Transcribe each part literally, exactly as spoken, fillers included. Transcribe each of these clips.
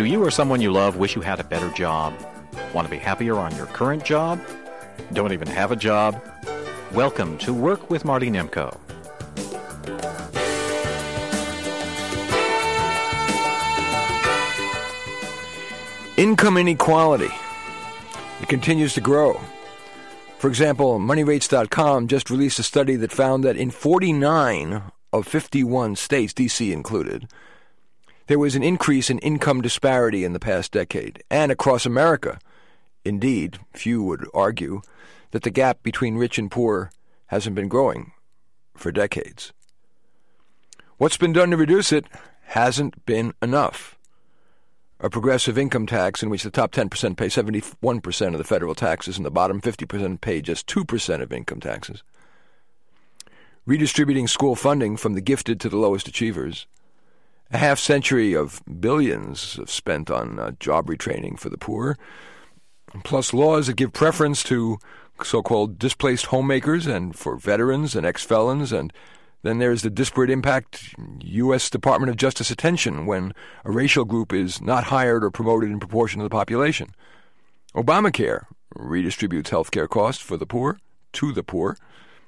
you or someone you love wish you had a better job? Want to be happier on your current job? Don't even have a job? Welcome to Work with Marty Nemko. Income inequality. It continues to grow. For example, money rates dot com just released a study that found that in forty-nine of fifty-one states, D C included, there was an increase in income disparity in the past decade. And across America, indeed, few would argue that the gap between rich and poor hasn't been growing for decades. What's been done to reduce it hasn't been enough. A progressive income tax in which the top ten percent pay seventy-one percent of the federal taxes and the bottom fifty percent pay just two percent of income taxes. Redistributing school funding from the gifted to the lowest achievers. A half century of billions spent on uh, job retraining for the poor, plus laws that give preference to so-called displaced homemakers and for veterans and ex-felons. And then there's the disparate impact U S Department of Justice attention when a racial group is not hired or promoted in proportion to the population. Obamacare redistributes health care costs for the poor, to the poor.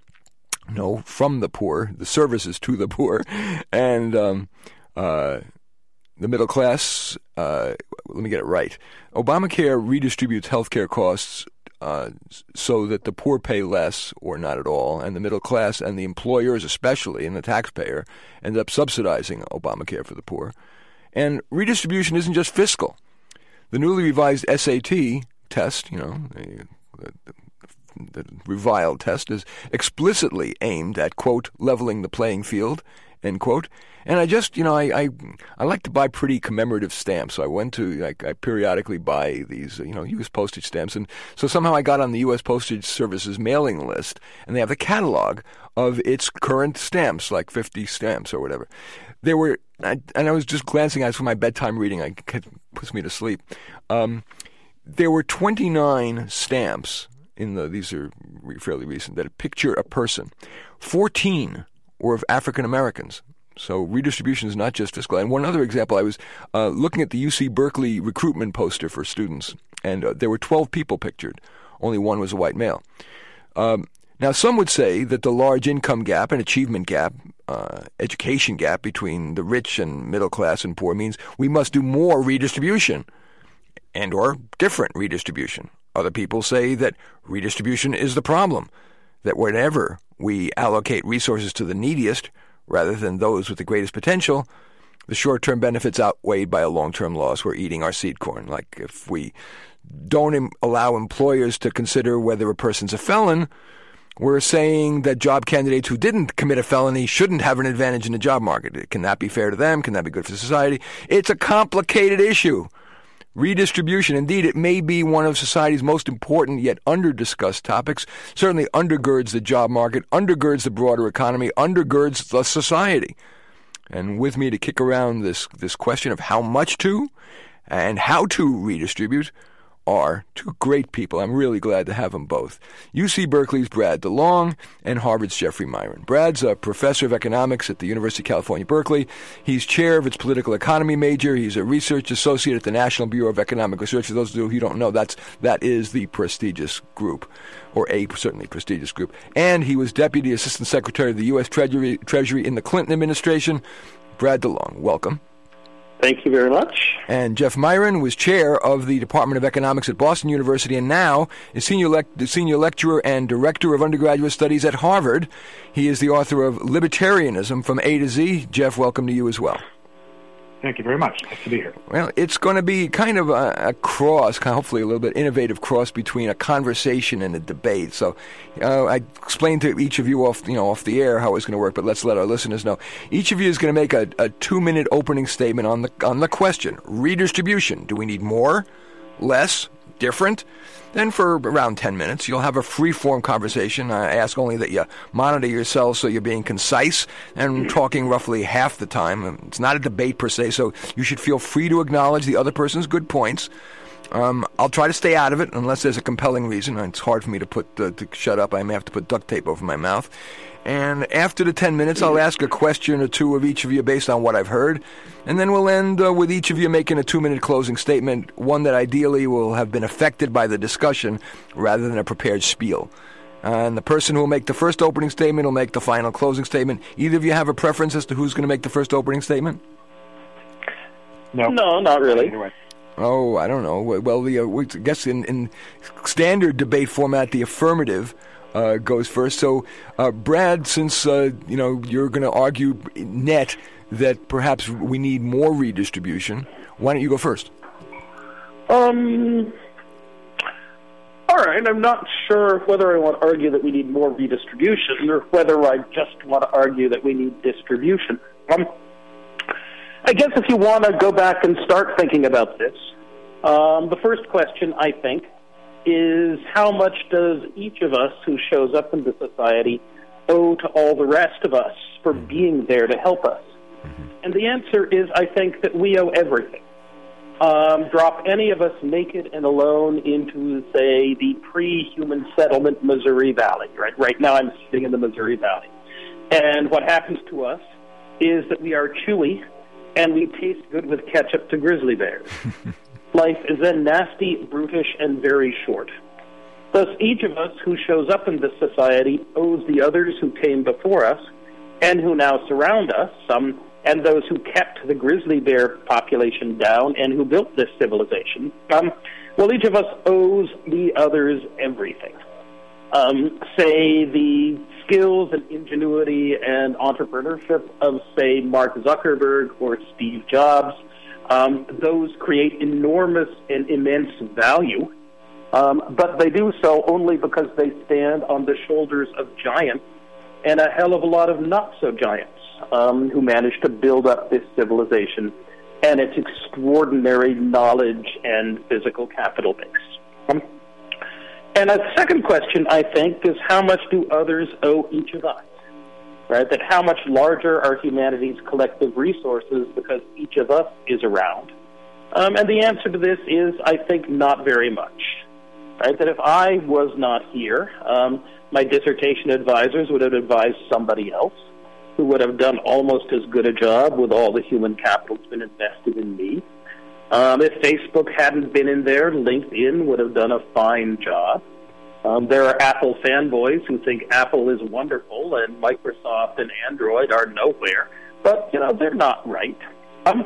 No, from the poor, the services to the poor. And um, uh, the middle class, uh, let me get it right. Obamacare redistributes health care costs Uh, so that the poor pay less or not at all, and the middle class and the employers especially, and the taxpayer, end up subsidizing Obamacare for the poor. And redistribution isn't just fiscal. The newly revised S A T test, you know, the, the, the reviled test, is explicitly aimed at, quote, leveling the playing field, end quote. And I just, you know, I, I I like to buy pretty commemorative stamps. So I went to, I, I periodically buy these, you know, U S postage stamps. And so somehow I got on the U S Postage Service's mailing list, and they have the catalog of its current stamps, like fifty stamps or whatever. There were, I, and I was just glancing at it for my bedtime reading. I, it puts me to sleep. Um, there were twenty-nine stamps in the, these are fairly recent, that picture a person. fourteen were of African Americans. So redistribution is not just fiscal. And one other example, I was uh, looking at the U C Berkeley recruitment poster for students, and uh, there were twelve people pictured. Only one was a white male. Um, now, some would say that the large income gap and achievement gap, uh, education gap between the rich and middle class and poor means we must do more redistribution and or different redistribution. Other people say that redistribution is the problem, that whenever we allocate resources to the neediest, rather than those with the greatest potential, the short-term benefits outweighed by a long-term loss. We're eating our seed corn. Like if we don't im- allow employers to consider whether a person's a felon, we're saying that job candidates who didn't commit a felony shouldn't have an advantage in the job market. Can that be fair to them? Can that be good for society? It's a complicated issue. Redistribution, indeed, it may be one of society's most important yet under-discussed topics, certainly undergirds the job market, undergirds the broader economy, undergirds the society. And with me to kick around this, this question of how much to and how to redistribute are two great people. I'm really glad to have them both. U C Berkeley's Brad DeLong and Harvard's Jeffrey Miron. Brad's a professor of economics at the University of California, Berkeley. He's chair of its political economy major. He's a research associate at the National Bureau of Economic Research. For those of you who don't know, that's, that is the prestigious group, or a certainly prestigious group. And he was Deputy Assistant Secretary of the U S Treasury, Treasury in the Clinton administration. Brad DeLong, welcome. Thank you very much. And Jeff Miron was chair of the Department of Economics at Boston University and now is senior, lec- senior lecturer and director of undergraduate studies at Harvard. He is the author of Libertarianism from A to Z. Jeff, welcome to you as well. Thank you very much. Nice to be here. Well, it's going to be kind of a, a cross, hopefully a little bit innovative cross between a conversation and a debate. So uh, I explained to each of you off, you know, off the air how it's going to work, but let's let our listeners know. Each of you is going to make a, a two-minute opening statement on the on the question: redistribution. Do we need more, less, different? Then for around ten minutes, you'll have a free-form conversation. I ask only that you monitor yourself so you're being concise and talking roughly half the time. It's not a debate per se, so you should feel free to acknowledge the other person's good points. Um, I'll try to stay out of it unless there's a compelling reason. It's hard for me to put uh, to shut up. I may have to put duct tape over my mouth. And after the ten minutes, I'll ask a question or two of each of you based on what I've heard. And then we'll end uh, with each of you making a two-minute closing statement, one that ideally will have been affected by the discussion rather than a prepared spiel. And the person who will make the first opening statement will make the final closing statement. Either of you have a preference as to who's going to make the first opening statement? No, No, not really. Oh, I don't know. Well, the, uh, we- I guess in, in standard debate format, the affirmative uh, goes first. So, uh, Brad, since uh, you know you're going to argue net that perhaps we need more redistribution, why don't you go first? Um. All right, I'm not sure whether I want to argue that we need more redistribution or whether I just want to argue that we need distribution. Um, I guess if you want to go back and start thinking about this, um, the first question, I think, is how much does each of us who shows up into society owe to all the rest of us for being there to help us? And the answer is, I think, that we owe everything. Um, drop any of us naked and alone into, say, the pre-human settlement Missouri Valley. Right, right now I'm sitting in the Missouri Valley. And what happens to us is that we are chewy and we taste good with ketchup to grizzly bears. Life is then nasty, brutish, and very short. Thus, each of us who shows up in this society owes the others who came before us and who now surround us, um, and those who kept the grizzly bear population down and who built this civilization. Um, well, each of us owes the others everything. Um, say, the skills and ingenuity and entrepreneurship of, say, Mark Zuckerberg or Steve Jobs, um, those create enormous and immense value, um, but they do so only because they stand on the shoulders of giants and a hell of a lot of not-so-giants um, who managed to build up this civilization and its extraordinary knowledge and physical capital base. Um, And a second question, I think, is how much do others owe each of us? Right? That how much larger are humanity's collective resources because each of us is around? Um, and the answer to this is, I think, not very much. Right? That if I was not here, um, my dissertation advisors would have advised somebody else who would have done almost as good a job with all the human capital that's been invested in me. Um, if Facebook hadn't been in there, LinkedIn would have done a fine job. Um, there are Apple fanboys who think Apple is wonderful and Microsoft and Android are nowhere. But, you know, they're not right. Um,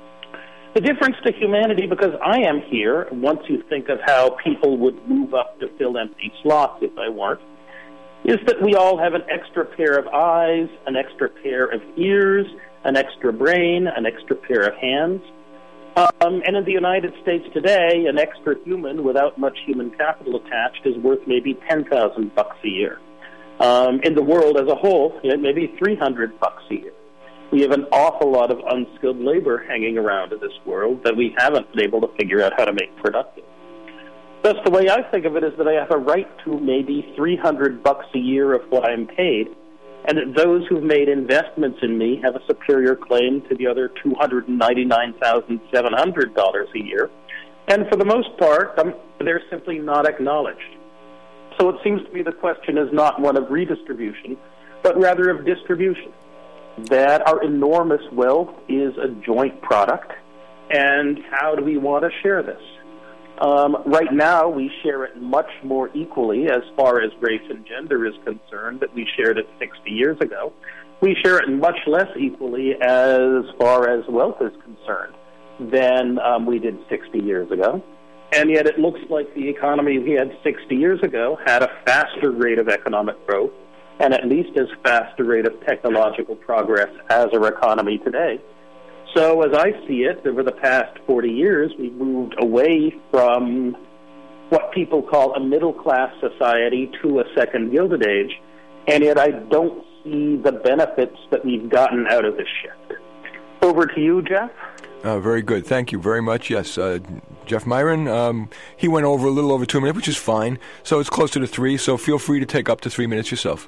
the difference to humanity, because I am here, once you think of how people would move up to fill empty slots if I weren't, is that we all have an extra pair of eyes, an extra pair of ears, an extra brain, an extra pair of hands. Um, and in the United States today, an extra human without much human capital attached is worth maybe ten thousand bucks a year. Um, in the world as a whole, you know, maybe three hundred bucks a year. We have an awful lot of unskilled labor hanging around in this world that we haven't been able to figure out how to make productive. Thus, the way I think of it is that I have a right to maybe three hundred bucks a year of what I'm paid, and that those who've made investments in me have a superior claim to the other two hundred ninety-nine thousand seven hundred dollars a year. And for the most part, um, they're simply not acknowledged. So it seems to me the question is not one of redistribution, but rather of distribution. That our enormous wealth is a joint product, and how do we want to share this? Um, right now, we share it much more equally as far as race and gender is concerned than we shared it sixty years ago. We share it much less equally as far as wealth is concerned than um, we did sixty years ago. And yet it looks like the economy we had sixty years ago had a faster rate of economic growth and at least as fast a rate of technological progress as our economy today. So as I see it, over the past forty years, we've moved away from what people call a middle-class society to a second Gilded Age, and yet I don't see the benefits that we've gotten out of this shift. Over to you, Jeff. Uh, very good. Thank you very much. Yes, uh, Jeff Myron, um, he went over a little over two minutes, which is fine. So it's closer to three, so feel free to take up to three minutes yourself.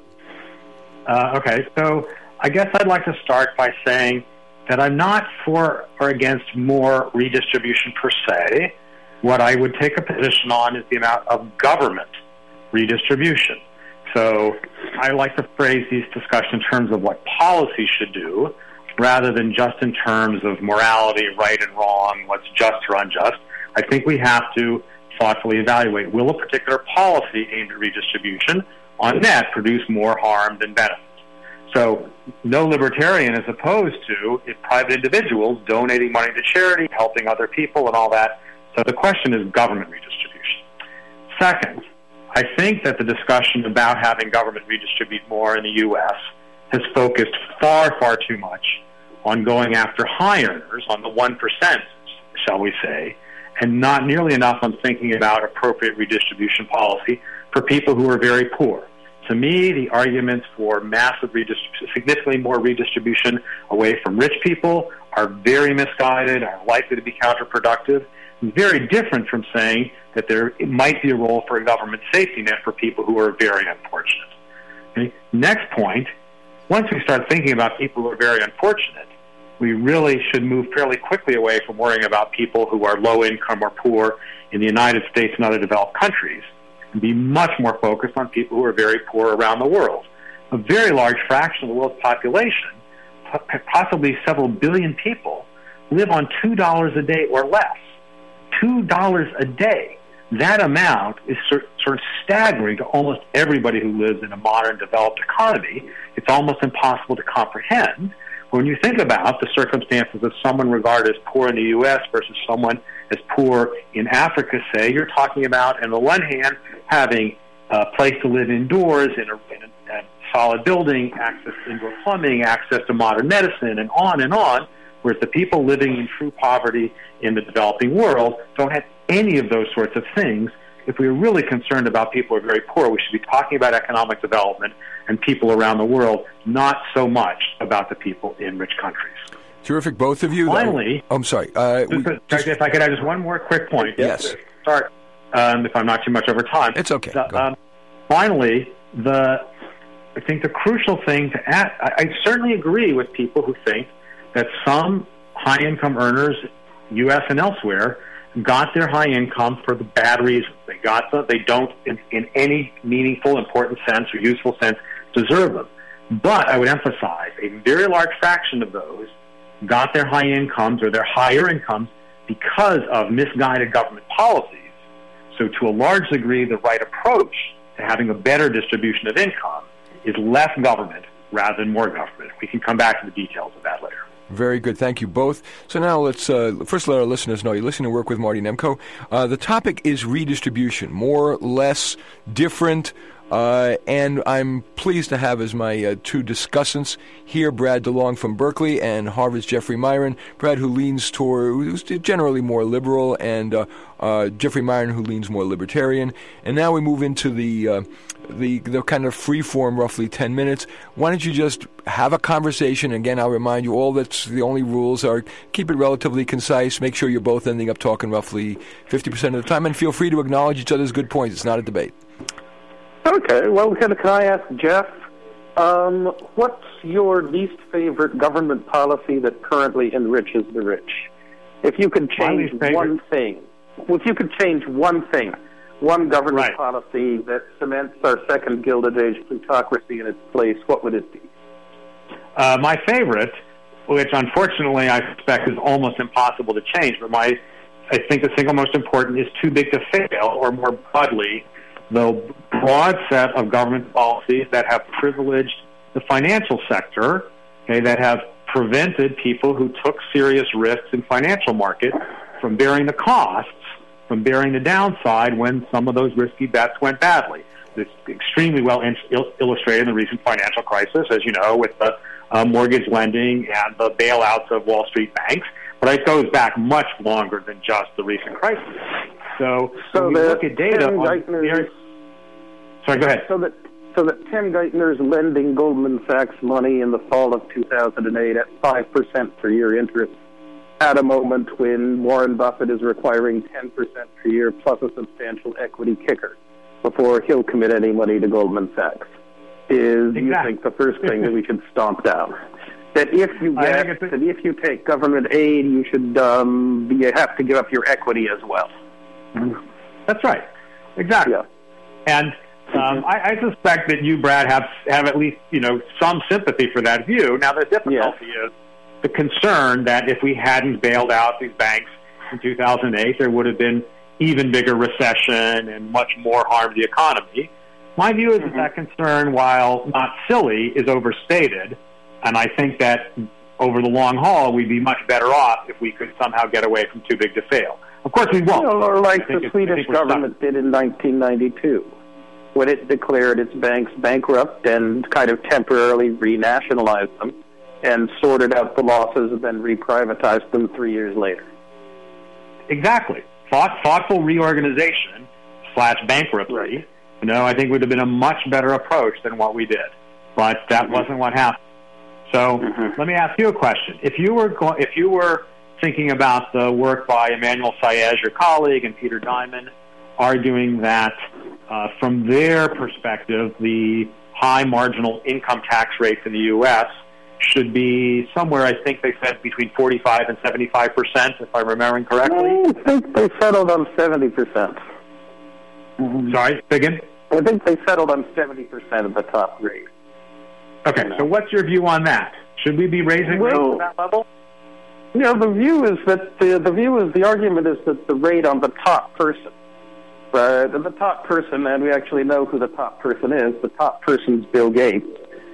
Uh, okay, so I guess I'd like to start by saying that I'm not for or against more redistribution per se. What I would take a position on is the amount of government redistribution. So I like to phrase these discussions in terms of what policy should do, rather than just in terms of morality, right and wrong, what's just or unjust. I think we have to thoughtfully evaluate, will a particular policy aimed at redistribution on net produce more harm than benefit? So no libertarian is opposed to if private individuals donating money to charity, helping other people and all that. So the question is government redistribution. Second, I think that the discussion about having government redistribute more in the U S has focused far, far too much on going after high earners, on the one percent, shall we say, and not nearly enough on thinking about appropriate redistribution policy for people who are very poor. To me, the arguments for massive redistribution, significantly more redistribution away from rich people are very misguided, are likely to be counterproductive, and very different from saying that there might be a role for a government safety net for people who are very unfortunate. Okay? Next point, once we start thinking about people who are very unfortunate, we really should move fairly quickly away from worrying about people who are low income or poor in the United States and other developed countries, and be much more focused on people who are very poor around the world. A very large fraction of the world's population, possibly several billion people, live on two dollars a day or less. two dollars a day. That amount is sort of staggering to almost everybody who lives in a modern developed economy. It's almost impossible to comprehend. When you think about the circumstances of someone regarded as poor in the U S versus someone as poor in Africa, say, you're talking about, on the one hand, having a place to live indoors in a, in a, a solid building, access to indoor plumbing, access to modern medicine, and on and on, whereas the people living in true poverty in the developing world don't have any of those sorts of things. If we're really concerned about people who are very poor, we should be talking about economic development and people around the world, not so much about the people in rich countries. Terrific, both of you. Finally, oh, I'm sorry. Uh, just, we, just, if I could add just one more quick point. Yes. Sorry, um, if I'm not too much over time. It's okay. The, um, finally, the I think the crucial thing to add, I, I certainly agree with people who think that some high-income earners, U S and elsewhere, got their high income for the bad reasons. They got them. They don't, in, in any meaningful, important sense or useful sense, deserve them. But I would emphasize a very large fraction of those got their high incomes or their higher incomes because of misguided government policies. So to a large degree, the right approach to having a better distribution of income is less government rather than more government. We can come back to the details of that later. Very good. Thank you both. So now let's uh, first let our listeners know you're listening to Work with Marty Nemko. Uh, the topic is redistribution, more, less, different. Uh, and I'm pleased to have as my uh, two discussants here Brad DeLong from Berkeley and Harvard's Jeffrey Miron. Brad, who leans toward, who's generally more liberal, and uh, uh, Jeffrey Miron, who leans more libertarian. And now we move into the uh, the the kind of free form, roughly ten minutes. Why don't you just have a conversation? Again, I'll remind you all that's the only rules are keep it relatively concise. Make sure you're both ending up talking roughly fifty percent of the time, and feel free to acknowledge each other's good points. It's not a debate. Okay, well, can, can I ask Jeff, um, what's your least favorite government policy that currently enriches the rich? If you could change one thing, if you could change one thing, one government right. policy that cements our second Gilded Age plutocracy in its place, what would it be? Uh, my favorite, which unfortunately I suspect is almost impossible to change, but my, I think the single most important is too big to fail, or more broadly, the broad set of government policies that have privileged the financial sector, okay, that have prevented people who took serious risks in financial markets from bearing the costs, from bearing the downside when some of those risky bets went badly. It's extremely well in- illustrated in the recent financial crisis, as you know, with the uh, mortgage lending and the bailouts of Wall Street banks. But it goes back much longer than just the recent crisis. So, so when we look at data on very, sorry, go ahead. So that so that Tim Geithner's lending Goldman Sachs money in the fall of two thousand eight at five percent per year interest at a moment when Warren Buffett is requiring ten percent per year plus a substantial equity kicker before he'll commit any money to Goldman Sachs is, exactly. you think, the first thing that we should stomp down? That if you get, that if you take government aid, you should um, you have to give up your equity as well. That's right. Exactly. Yeah. And uh, Um, I, I suspect that you, Brad, have have at least you know some sympathy for that view. Now, the difficulty yes. is the concern that if we hadn't bailed out these banks in two thousand eight, there would have been even bigger recession and much more harm to the economy. My view is mm-hmm. that that concern, while not silly, is overstated, and I think that over the long haul, we'd be much better off if we could somehow get away from too big to fail. Of course, we won't. You know, or like the Swedish government did in nineteen ninety-two, when it declared its banks bankrupt and kind of temporarily renationalized them and sorted out the losses and then reprivatized them three years later. Exactly. Thought, thoughtful reorganization slash bankruptcy, right. you know, I think would have been a much better approach than what we did. But that mm-hmm. wasn't what happened. So mm-hmm. let me ask you a question. If you were go- if you were thinking about the work by Emmanuel Saez, your colleague, and Peter Diamond, arguing that uh, from their perspective, the high marginal income tax rates in the U S should be somewhere, I think they said, between forty-five and seventy-five percent, if I'm remembering correctly. I think they settled on seventy percent. Mm-hmm. Sorry, again? I think they settled on seventy percent of the top rate. Okay, so what's your view on that? Should we be raising well, rates at that level? You know, the view is that the, the view is the argument is that the rate on the top person, right? And the top person, and we actually know who the top person is. The top person's Bill Gates.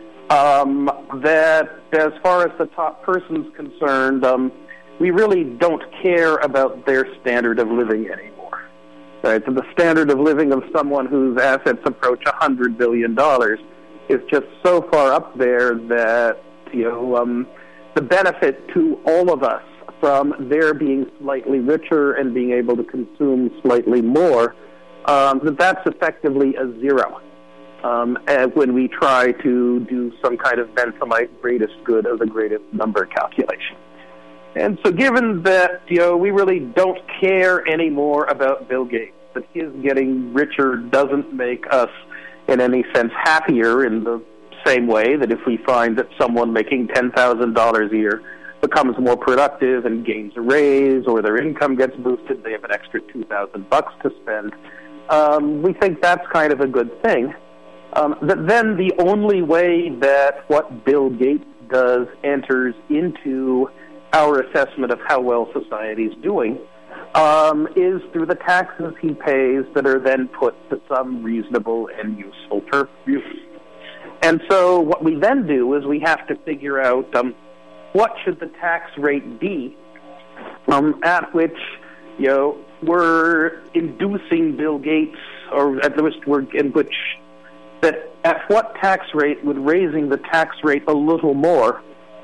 Um, that as far as the top person's concerned, um, we really don't care about their standard of living anymore. Right? So the standard of living of someone whose assets approach a hundred billion dollars is just so far up there that, you know, um, the benefit to all of us from their being slightly richer and being able to consume slightly more, um, that that's effectively a zero um, and when we try to do some kind of Benthamite greatest good of the greatest number calculation. And so given that, you know, we really don't care anymore about Bill Gates, that his getting richer doesn't make us in any sense happier in the same way that if we find that someone making ten thousand dollars a year becomes more productive and gains a raise, or their income gets boosted, they have an extra two thousand bucks to spend, um, we think that's kind of a good thing. Um, that then the only way that what Bill Gates does enters into our assessment of how well society is doing Um, is through the taxes he pays that are then put to some reasonable and useful use. And so what we then do is we have to figure out um, what should the tax rate be um, at which, you know, we're inducing Bill Gates, or at least we're in which, that at what tax rate would raising the tax rate a little more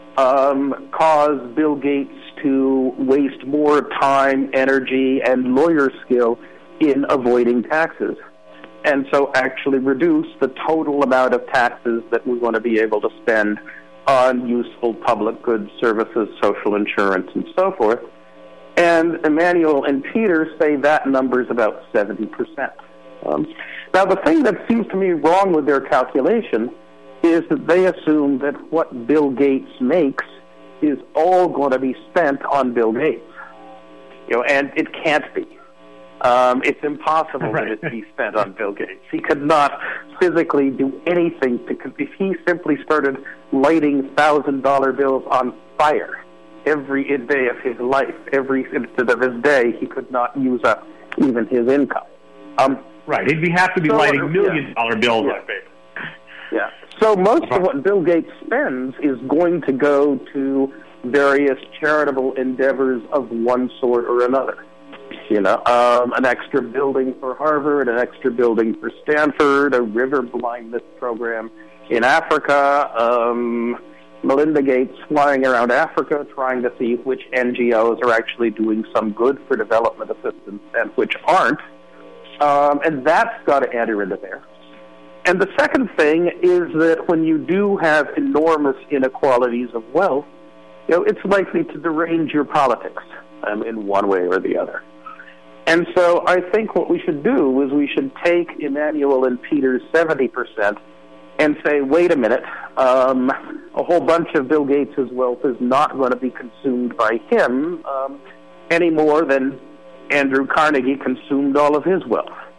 um, cause Bill Gates to waste more time, energy, and lawyer skill in avoiding taxes, and so actually reduce the total amount of taxes that we want to be able to spend on useful public goods, services, social insurance, and so forth. And Emmanuel and Peter say that number is about seventy percent. Um, now, the thing that seems to me wrong with their calculation is that they assume that what Bill Gates makes is all going to be spent on Bill Gates. You know, and it can't be. Um, it's impossible right. that it be spent on Bill Gates. He could not physically do anything to. If he simply started lighting thousand dollar bills on fire every day of his life, every instant of his day, he could not use up even his income. Um, right. He'd be, have to be so, lighting million yeah. dollar bills yeah. on paper. Yeah. So most of what Bill Gates spends is going to go to various charitable endeavors of one sort or another. You know, um, an extra building for Harvard, an extra building for Stanford, a river blindness program in Africa, um, Melinda Gates flying around Africa trying to see which N G Os are actually doing some good for development assistance and which aren't. Um, and that's got to enter into there. And the second thing is that when you do have enormous inequalities of wealth, you know, it's likely to derange your politics um, in one way or the other. And so I think what we should do is we should take Emmanuel and Peter's seventy percent and say, wait a minute, um, a whole bunch of Bill Gates' wealth is not going to be consumed by him um, any more than Andrew Carnegie consumed all of his wealth.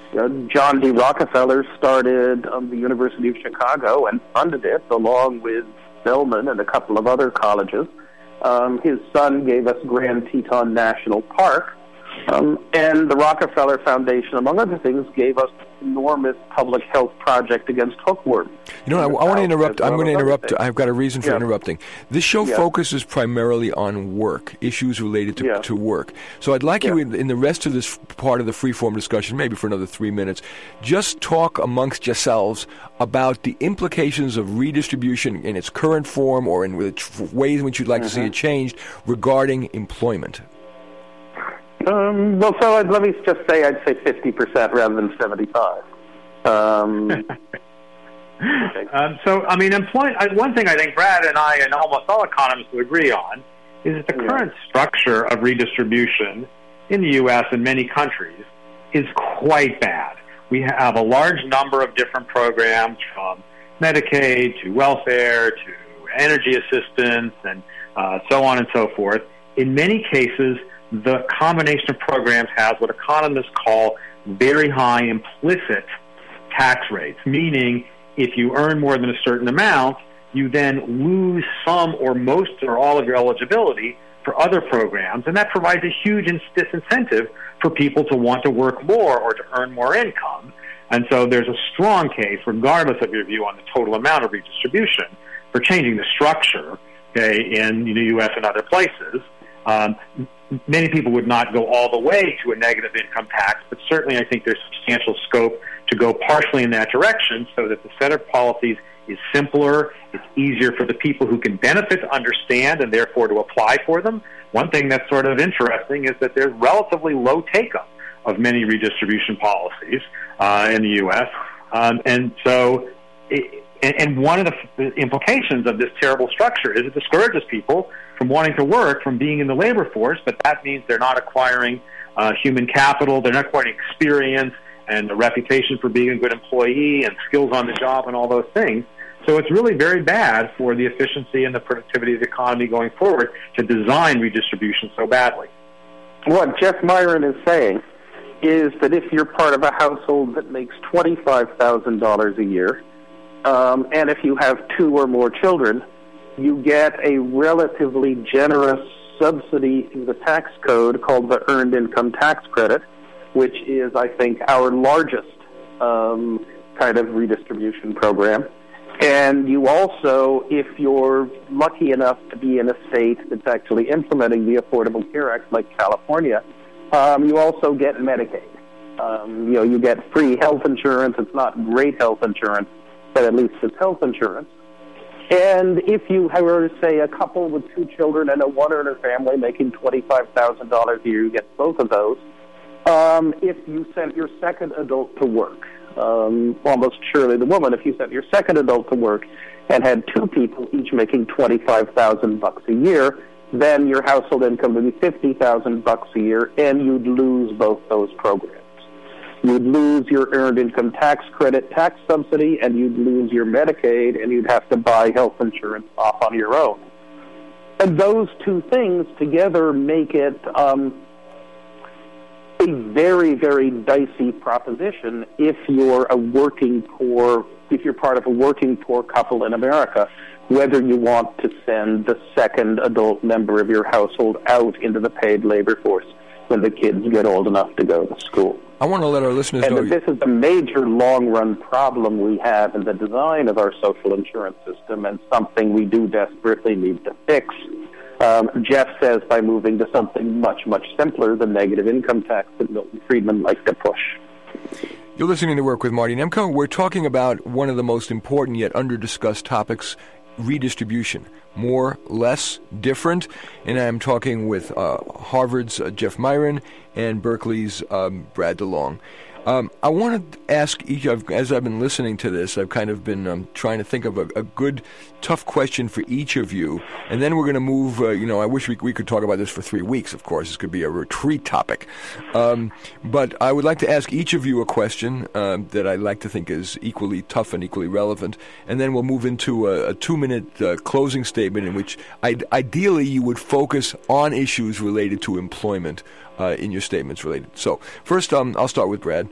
uh, John D. Rockefeller started um, the University of Chicago and funded it along with Spelman and a couple of other colleges. Um, his son gave us Grand Teton National Park, um, and the Rockefeller Foundation, among other things, gave us an enormous public health project against hookworm. You know, I, I want to interrupt. I'm going to interrupt. I've got a reason for yeah. interrupting. This show yeah. focuses primarily on work, issues related to, yeah. to work. So I'd like yeah. you, in, in the rest of this part of the freeform discussion, maybe for another three minutes, just talk amongst yourselves about the implications of redistribution in its current form or in which, ways in which you'd like mm-hmm. to see it changed regarding employment. Um, well, so I'd, let me just say I'd say fifty percent rather than seventy-five. Um, okay. um, so, I mean, employment, one thing I think Brad and I and almost all economists would agree on is that the yeah. current structure of redistribution in the U S and many countries is quite bad. We have a large number of different programs, from Medicaid to welfare to energy assistance and uh, so on and so forth. In many cases, the combination of programs has what economists call very high implicit tax rates, meaning if you earn more than a certain amount, you then lose some or most or all of your eligibility for other programs, and that provides a huge disincentive for people to want to work more or to earn more income. And so there's a strong case, regardless of your view on the total amount of redistribution, for changing the structure, okay, in the U S and other places. Um, many people would not go all the way to a negative income tax, but certainly I think there's substantial scope to go partially in that direction so that the set of policies is simpler, it's easier for the people who can benefit to understand and therefore to apply for them. One thing that's sort of interesting is that there's relatively low take-up of many redistribution policies uh, in the U S. Um, and so, it, and, and one of the, the implications of this terrible structure is it discourages people from wanting to work, from being in the labor force, but that means they're not acquiring uh, human capital, they're not acquiring experience and a reputation for being a good employee and skills on the job and all those things. So it's really very bad for the efficiency and the productivity of the economy going forward to design redistribution so badly. What Jeff Myron is saying is that if you're part of a household that makes twenty-five thousand dollars a year, um, and if you have two or more children, you get a relatively generous subsidy through the tax code called the Earned Income Tax Credit, which is, I think, our largest um, kind of redistribution program. And you also, if you're lucky enough to be in a state that's actually implementing the Affordable Care Act, like California, um, you also get Medicaid. Um, you know, you get free health insurance. It's not great health insurance, but at least it's health insurance. And if you were, say, a couple with two children and a one-earner family making twenty-five thousand dollars a year, you get both of those. Um, if you sent your second adult to work, um, almost surely the woman, if you sent your second adult to work and had two people each making twenty-five thousand bucks a year, then your household income would be fifty thousand bucks a year, and you'd lose both those programs. You'd lose your Earned Income Tax Credit tax subsidy, and you'd lose your Medicaid, and you'd have to buy health insurance off on your own. And those two things together make it um, a very, very dicey proposition if you're a working poor, if you're part of a working poor couple in America, whether you want to send the second adult member of your household out into the paid labor force when the kids get old enough to go to school. I want to let our listeners and know... And this is the major long-run problem we have in the design of our social insurance system, and something we do desperately need to fix. Um, Jeff says by moving to something much, much simpler than negative income tax that Milton Friedman liked to push. You're listening to Work with Marty Nemko. We're talking about one of the most important yet under-discussed topics, redistribution. More, less, different. And I'm talking with uh, Harvard's uh, Jeff Myron and Berkeley's um, Brad DeLong. Um, I want to ask each of, as I've been listening to this, I've kind of been um, trying to think of a, a good, tough question for each of you. And then we're going to move, uh, you know, I wish we, we could talk about this for three weeks, of course. This could be a retreat topic. Um, but I would like to ask each of you a question uh, that I like to think is equally tough and equally relevant. And then we'll move into a, a two-minute uh, closing statement in which I'd, ideally you would focus on issues related to employment Uh, in your statements related. So first, um, I'll start with Brad.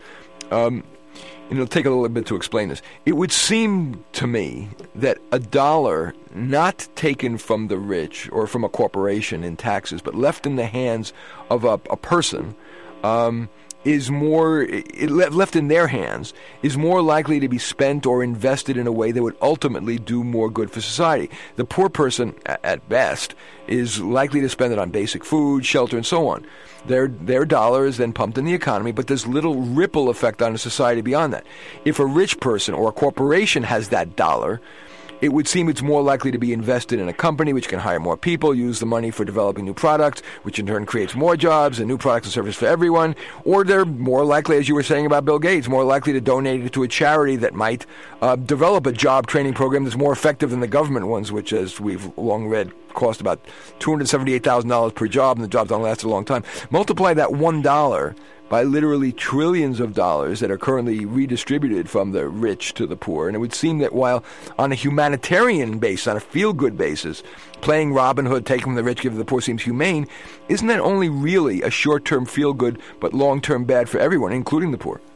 Um, and it'll take a little bit to explain this. It would seem to me that a dollar not taken from the rich or from a corporation in taxes, but left in the hands of a, a person, um, is more, it, left in their hands, is more likely to be spent or invested in a way that would ultimately do more good for society. The poor person, at best, is likely to spend it on basic food, shelter, and so on. Their their dollar is then pumped in the economy, but there's little ripple effect on a society beyond that. If a rich person or a corporation has that dollar, it would seem it's more likely to be invested in a company which can hire more people, use the money for developing new products, which in turn creates more jobs and new products and services for everyone. Or they're more likely, as you were saying about Bill Gates, more likely to donate it to a charity that might uh, develop a job training program that's more effective than the government ones, which, as we've long read, cost about two hundred seventy-eight thousand dollars per job, and the jobs don't last a long time. Multiply that one dollar by literally trillions of dollars that are currently redistributed from the rich to the poor. And it would seem that while on a humanitarian basis, on a feel-good basis, playing Robin Hood, taking from the rich, giving to the poor seems humane, isn't that only really a short-term feel-good but long-term bad for everyone, including the poor?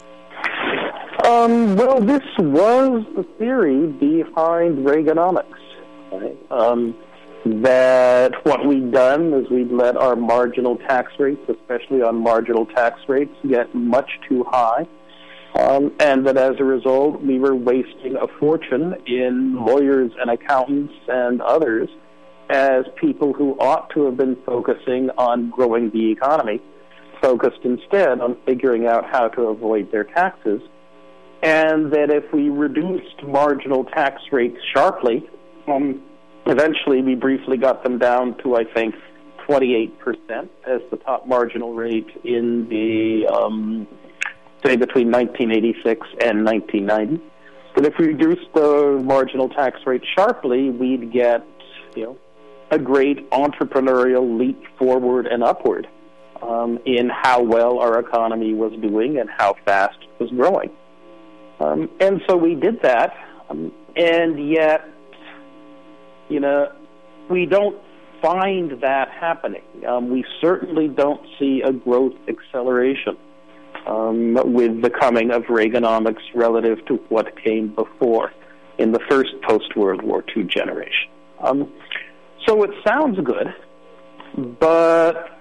Um, well, this was the theory behind Reaganomics. Right? Um, that what we'd done is we'd let our marginal tax rates, especially on marginal tax rates, get much too high, um, and that as a result we were wasting a fortune in lawyers and accountants and others as people who ought to have been focusing on growing the economy, focused instead on figuring out how to avoid their taxes, and that if we reduced marginal tax rates sharply, um, eventually, we briefly got them down to, I think, twenty-eight percent as the top marginal rate in the, um, say, between nineteen eighty-six and nineteen ninety. But if we reduced the marginal tax rate sharply, we'd get, you know, a great entrepreneurial leap forward and upward um, in how well our economy was doing and how fast it was growing. Um, and so we did that, um, and yet, you know, we don't find that happening. Um, we certainly don't see a growth acceleration um, with the coming of Reaganomics relative to what came before in the first post-World War Two generation. Um, so it sounds good, but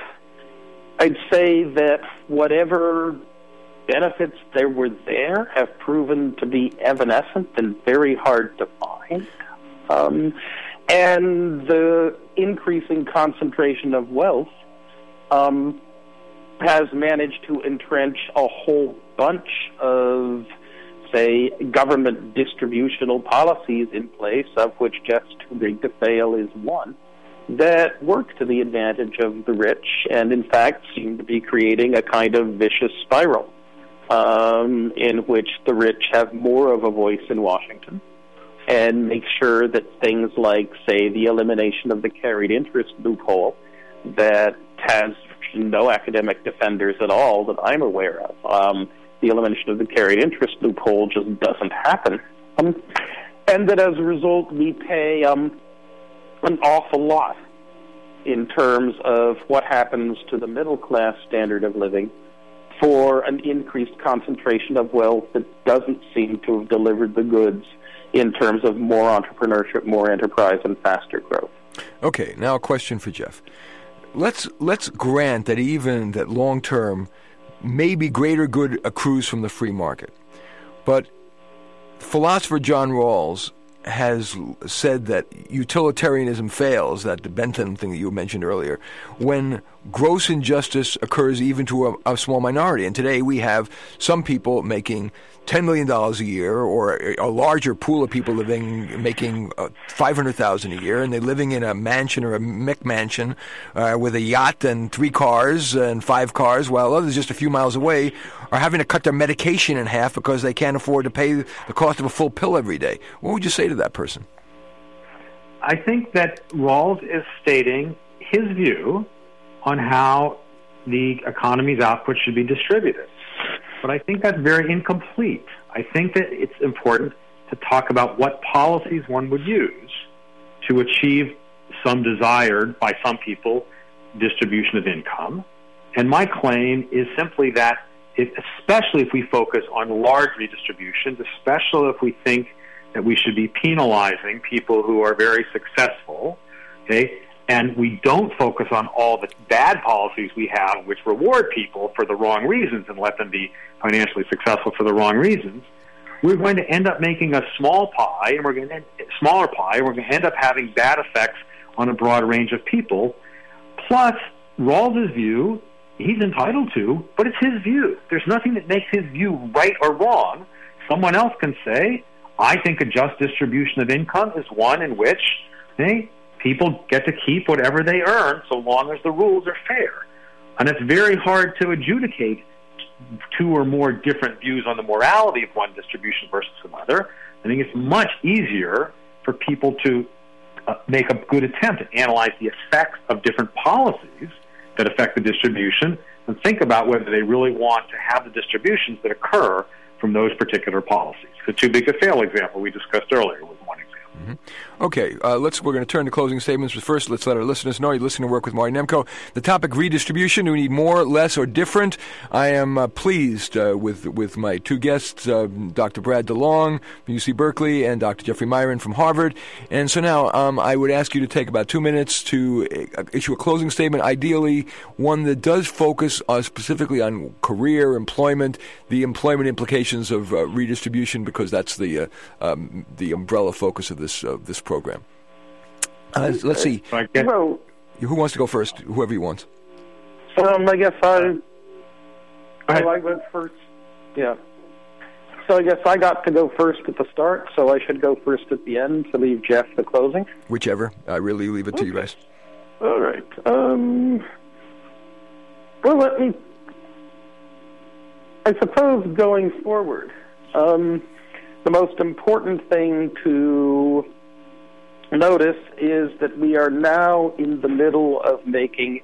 I'd say that whatever benefits there were there have proven to be evanescent and very hard to find. Um, and the increasing concentration of wealth um, has managed to entrench a whole bunch of, say, government distributional policies in place, of which just too big to fail is one, that work to the advantage of the rich and, in fact, seem to be creating a kind of vicious spiral um, in which the rich have more of a voice in Washington and make sure that things like, say, the elimination of the carried interest loophole that has no academic defenders at all that I'm aware of. Um, the elimination of the carried interest loophole just doesn't happen. Um, and that as a result, we pay um, an awful lot in terms of what happens to the middle class standard of living for an increased concentration of wealth that doesn't seem to have delivered the goods in terms of more entrepreneurship, more enterprise, and faster growth. Okay, now a question for Jeff. Let's let's grant that even that long term, maybe greater good accrues from the free market, but philosopher John Rawls has said that utilitarianism fails, that the Bentham thing that you mentioned earlier, when gross injustice occurs even to a, a small minority. And today we have some people making ten million dollars a year, or a, a larger pool of people living making uh, five hundred thousand dollars a year, and they're living in a mansion or a McMansion uh, with a yacht and three cars and five cars, while others just a few miles away are having to cut their medication in half because they can't afford to pay the cost of a full pill every day. What would you say to that person? I think that Rawls is stating his view on how the economy's output should be distributed. But I think that's very incomplete. I think that it's important to talk about what policies one would use to achieve some desired, by some people, distribution of income. And my claim is simply that if, especially if we focus on large redistributions, especially if we think that we should be penalizing people who are very successful, okay, and we don't focus on all the bad policies we have which reward people for the wrong reasons and let them be financially successful for the wrong reasons, we're going to end up making a small pie, and we're going to smaller pie, and we're going to end up having bad effects on a broad range of people. Plus, Rawls's view, he's entitled to, but it's his view. There's nothing that makes his view right or wrong. Someone else can say, I think a just distribution of income is one in which, hey, people get to keep whatever they earn so long as the rules are fair. And it's very hard to adjudicate two or more different views on the morality of one distribution versus another. I think it's much easier for people to uh, make a good attempt at analyze the effects of different policies that affect the distribution and think about whether they really want to have the distributions that occur from those particular policies. The too big to fail example we discussed earlier was one example. Mm-hmm. Okay, uh, let's. We're going to turn to closing statements, but first, let's let our listeners know you're listening to Work with Marty Nemko. The topic: redistribution. Do we need more, less, or different? I am uh, pleased uh, with with my two guests, uh, Doctor Brad DeLong from U C Berkeley and Doctor Jeffrey Miron from Harvard. And so now, um, I would ask you to take about two minutes to uh, issue a closing statement. Ideally, one that does focus uh, specifically on career, employment, the employment implications of uh, redistribution, because that's the uh, um, the umbrella focus of this uh, this program. Uh, let's see. Well, who wants to go first? Whoever you want. Um, I guess I. Oh, I went first. Yeah. So I guess I got to go first at the start, so I should go first at the end to leave Jeff the closing. Whichever. I really leave it to okay. you guys. All right. Um. Well, let me. I suppose going forward, um, the most important thing to notice is that we are now in the middle of making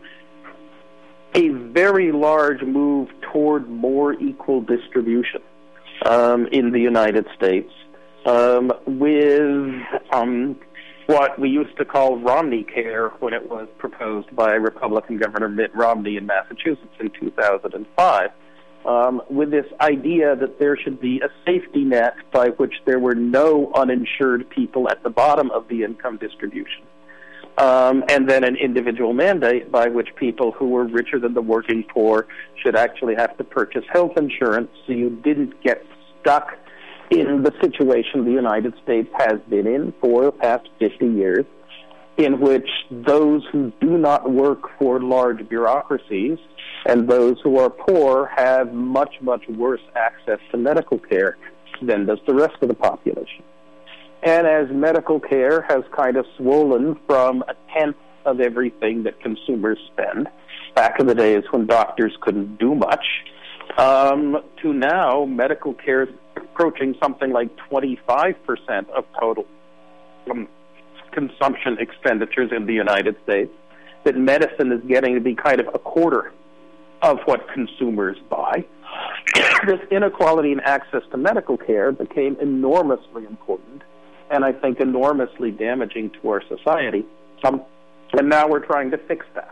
a very large move toward more equal distribution um, in the United States, um, with um, what we used to call Romney Care when it was proposed by Republican Governor Mitt Romney in Massachusetts in two thousand five. Um, with this idea that there should be a safety net by which there were no uninsured people at the bottom of the income distribution. Um, and then an individual mandate by which people who were richer than the working poor should actually have to purchase health insurance so you didn't get stuck in the situation the United States has been in for the past fifty years, in which those who do not work for large bureaucracies and those who are poor have much, much worse access to medical care than does the rest of the population. And as medical care has kind of swollen from a tenth of everything that consumers spend, back in the days when doctors couldn't do much, um, to now medical care is approaching something like twenty-five percent of total um, consumption expenditures in the United States, that medicine is getting to be kind of a quarter of what consumers buy. This inequality in access to medical care became enormously important and I think enormously damaging to our society. Um, and now we're trying to fix that.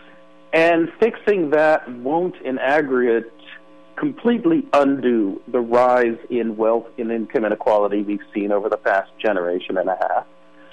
And fixing that won't, in aggregate, completely undo the rise in wealth and income inequality we've seen over the past generation and a half.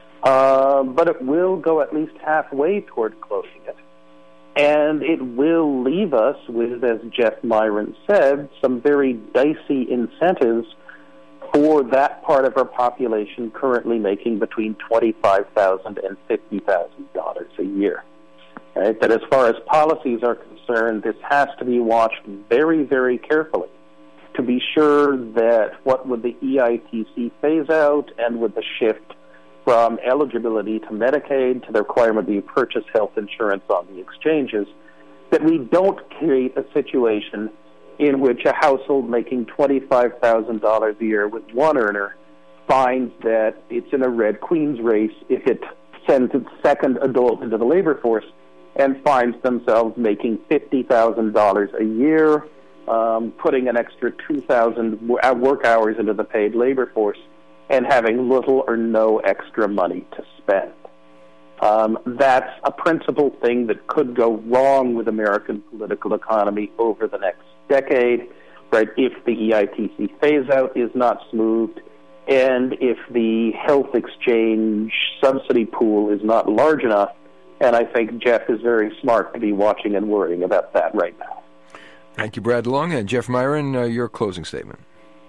Uh, but it will go at least halfway toward closing it. And it will leave us with, as Jeff Miron said, some very dicey incentives for that part of our population currently making between twenty-five thousand dollars and fifty thousand dollars a year. Right? That as far as policies are concerned, this has to be watched very, very carefully to be sure that what with the E I T C phase out and with the shift from eligibility to Medicaid to the requirement that you purchase health insurance on the exchanges, that we don't create a situation in which a household making twenty-five thousand dollars a year with one earner finds that it's in a Red Queen's race if it sends its second adult into the labor force and finds themselves making fifty thousand dollars a year, um, putting an extra two thousand work hours into the paid labor force, and having little or no extra money to spend. Um, that's a principal thing that could go wrong with American political economy over the next decade, right? If the E I T C phase-out is not smoothed, and if the health exchange subsidy pool is not large enough, and I think Jeff is very smart to be watching and worrying about that right now. Thank you, Brad DeLong. And Jeff Myron, uh, your closing statement.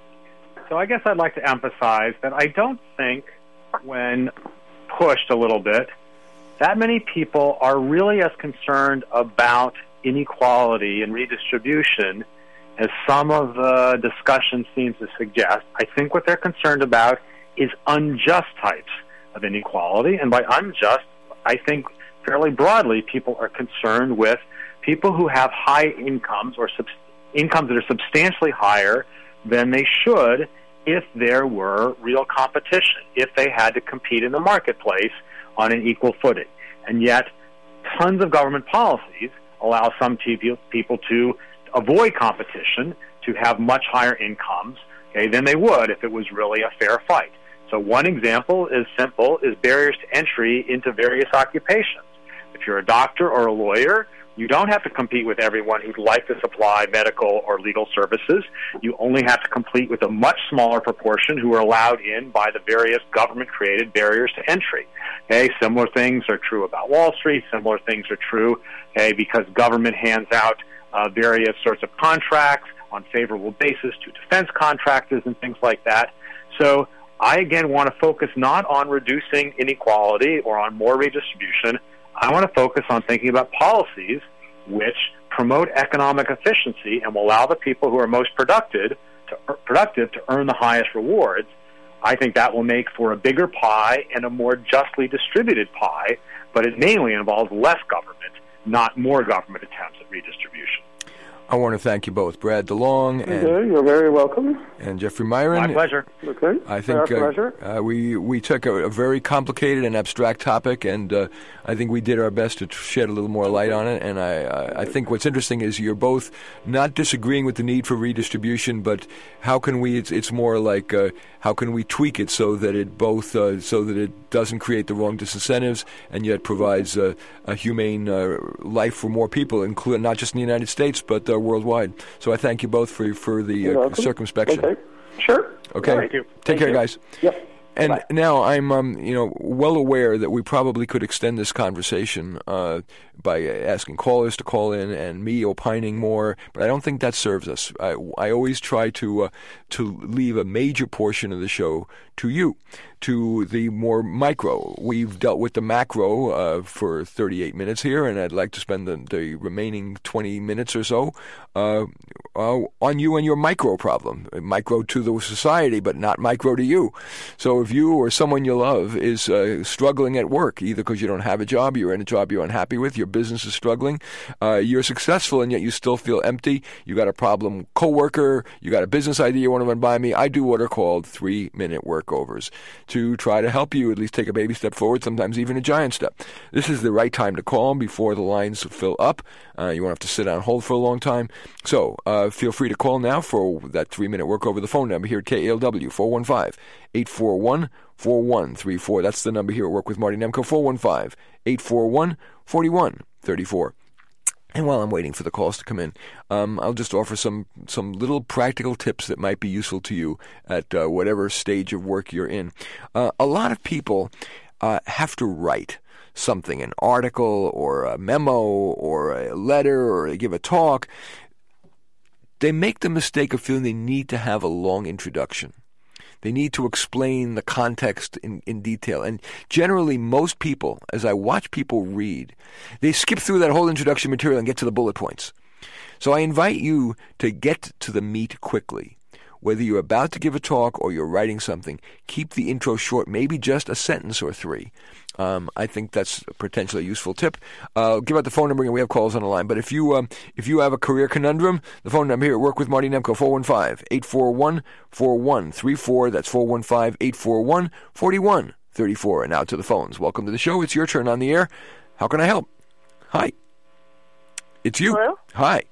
So I guess I'd like to emphasize that I don't think, when pushed a little bit, that many people are really as concerned about inequality and redistribution as some of the discussion seems to suggest. I think what they're concerned about is unjust types of inequality, and by unjust, I think fairly broadly people are concerned with people who have high incomes or sub- incomes that are substantially higher than they should if there were real competition, if they had to compete in the marketplace on an equal footing. And yet, tons of government policies allow some people to avoid competition, to have much higher incomes, okay, than they would if it was really a fair fight. So one example is simple, is barriers to entry into various occupations. If you're a doctor or a lawyer, you don't have to compete with everyone who'd like to supply medical or legal services. You only have to compete with a much smaller proportion who are allowed in by the various government-created barriers to entry. Okay, similar things are true about Wall Street. Similar things are true, okay, because government hands out uh, various sorts of contracts on favorable basis to defense contractors and things like that. So I, again, want to focus not on reducing inequality or on more redistribution. I want to focus on thinking about policies which promote economic efficiency and will allow the people who are most productive to, productive to earn the highest rewards. I think that will make for a bigger pie and a more justly distributed pie, but it mainly involves less government, not more government attempts at redistribution. I want to thank you both, Brad DeLong and okay, you're very welcome. And Jeffrey Myron. My pleasure. Okay, I think our pleasure. Uh, uh, we we took a, a very complicated and abstract topic, and uh, I think we did our best to shed a little more light on it. And I I, I think what's interesting is you're both not disagreeing with the need for redistribution, but how can we? It's it's more like uh, how can we tweak it so that it both uh, so that it doesn't create the wrong disincentives and yet provides uh, a humane uh, life for more people, including not just in the United States but uh, worldwide. So I thank you both for for the uh, circumspection. Okay. Sure. Okay. Thank you. Take Thank care, you. guys. Yep. And Bye. now I'm, um, you know, well aware that we probably could extend this conversation uh, by asking callers to call in and me opining more, but I don't think that serves us. I, I always try to uh, to leave a major portion of the show to you, to the more micro. We've dealt with the macro uh, for thirty-eight minutes here, and I'd like to spend the, the remaining twenty minutes or so uh, uh, on you and your micro problem. Micro to the society, but not micro to you. So if you or someone you love is uh, struggling at work, either because you don't have a job, you're in a job you're unhappy with, your business is struggling, uh, you're successful and yet you still feel empty, you got a problem coworker, you got a business idea you want to run by me, I do what are called three-minute workovers to try to help you at least take a baby step forward, sometimes even a giant step. This is the right time to call before the lines fill up. Uh, you won't have to sit on hold for a long time. So uh, feel free to call now for that three-minute workover. The phone number here at K A L W, four one five, eight four one, four one three four. That's the number here at Work with Marty Nemko, four one five, eight four one, four one three four. And while I'm waiting for the calls to come in, um, I'll just offer some, some little practical tips that might be useful to you at uh, whatever stage of work you're in. Uh, a lot of people uh, have to write something, an article or a memo or a letter or they give a talk. They make the mistake of feeling they need to have a long introduction. They need to explain the context in, in detail. And generally, most people, as I watch people read, they skip through that whole introduction material and get to the bullet points. So I invite you to get to the meat quickly. Whether you're about to give a talk or you're writing something, keep the intro short, maybe just a sentence or three. Um, I think that's potentially a useful tip. Uh, I'll give out the phone number, and we have calls on the line. But if you um, if you have a career conundrum, the phone number here at Work with Marty Nemko, four one five, eight four one, four one three four. That's four one five, eight four one, four one three four. And now to the phones. Welcome to the show. It's your turn on the air. How can I help? Hi. It's you. Hello? Hi.